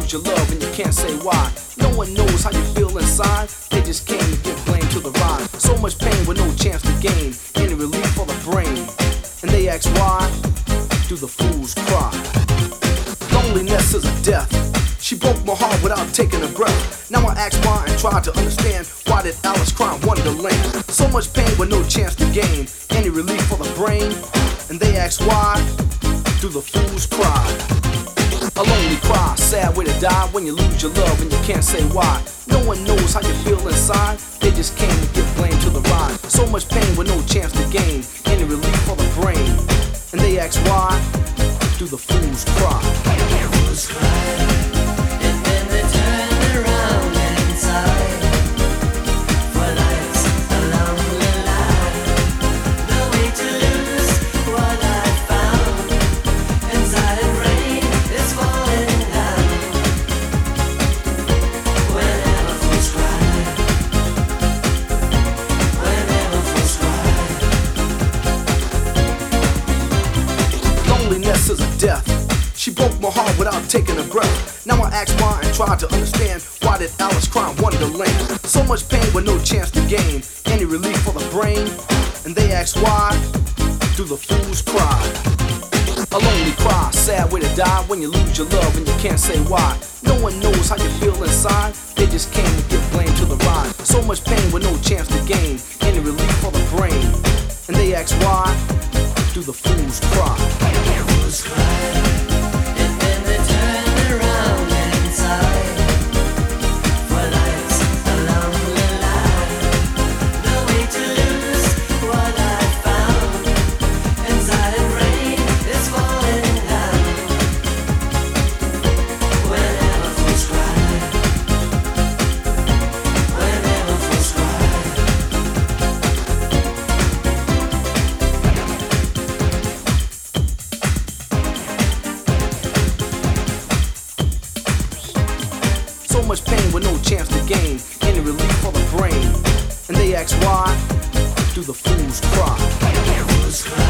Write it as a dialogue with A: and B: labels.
A: lose your love and you can't say why. No one knows how you feel inside. They just came to give blame to the ride. So much pain with no chance to gain any relief for the brain. And they ask why do the fools cry? Loneliness is a death. She broke my heart without taking a breath. Now I ask why and try to understand why did Alice cry in Wonderland? So much pain with no chance to gain any relief for the brain. And they ask why do the fools cry? A lonely cry, sad way to die when you lose your love and you can't say why. No one knows how you feel inside. They just came to give blame to the ride. So much pain with no chance to gain any relief for the brain. And they ask why do the fools cry?
B: Fools cry. And then they turn around and sigh. For life's a lonely lie. No way to lose what I found. Inside and rain is falling down. Whenever fools cry. Whenever fools cry.
A: Loneliness is a death. She broke my heart without taking a breath. Now I ask why and try to understand why did Alice cry in Wonderland? So much pain with no chance to gain any relief for the brain. And they ask why do the fools cry? A lonely cry, sad way to die when you lose your love and you can't say why. No one knows how you feel inside. They just came to give blame to the ride. So much pain with no chance to gain any relief for the brain. And they ask why do the fools cry?
B: Fools cry.
A: So much pain with no chance to gain any relief for the brain. And they ask why do the fools cry?
B: Fools cry.